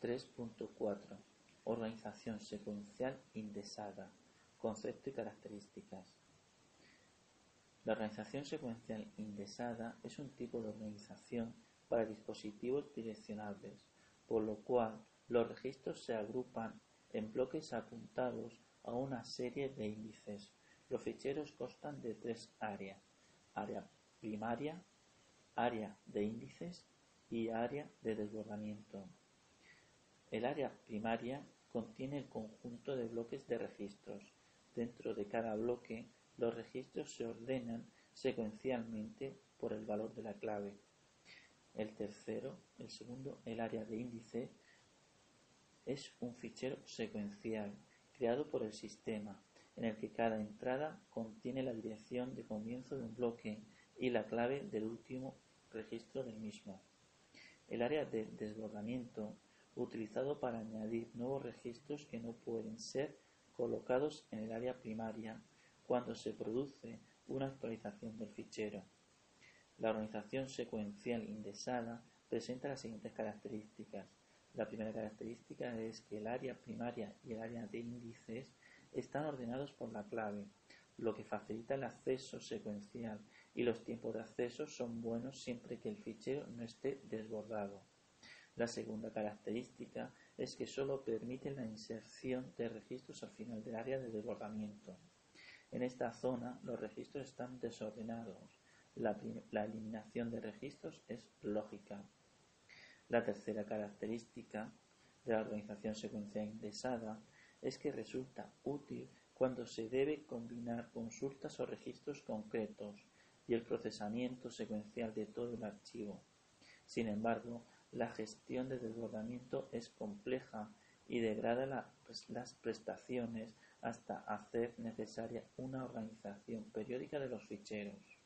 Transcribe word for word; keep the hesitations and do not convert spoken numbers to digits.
tres punto cuatro. Organización secuencial indexada. Concepto y características. La organización secuencial indexada es un tipo de organización para dispositivos direccionables, por lo cual los registros se agrupan en bloques apuntados a una serie de índices. Los ficheros constan de tres áreas: área primaria, área de índices y área de desbordamiento. El área primaria contiene el conjunto de bloques de registros. Dentro de cada bloque, los registros se ordenan secuencialmente por el valor de la clave. El tercero, el segundo, el área de índice, es un fichero secuencial creado por el sistema, en el que cada entrada contiene la dirección de comienzo de un bloque y la clave del último registro del mismo. El área de desbordamiento, utilizado para añadir nuevos registros que no pueden ser colocados en el área primaria cuando se produce una actualización del fichero. La organización secuencial indexada presenta las siguientes características. La primera característica es que el área primaria y el área de índices están ordenados por la clave, lo que facilita el acceso secuencial, y los tiempos de acceso son buenos siempre que el fichero no esté desbordado. La segunda característica es que solo permite la inserción de registros al final del área de desbordamiento. En esta zona los registros están desordenados. La, la eliminación de registros es lógica. La tercera característica de la organización secuencial indexada es que resulta útil cuando se debe combinar consultas o registros concretos y el procesamiento secuencial de todo el archivo. Sin embargo, la gestión de desbordamiento es compleja y degrada la, las prestaciones hasta hacer necesaria una organización periódica de los ficheros.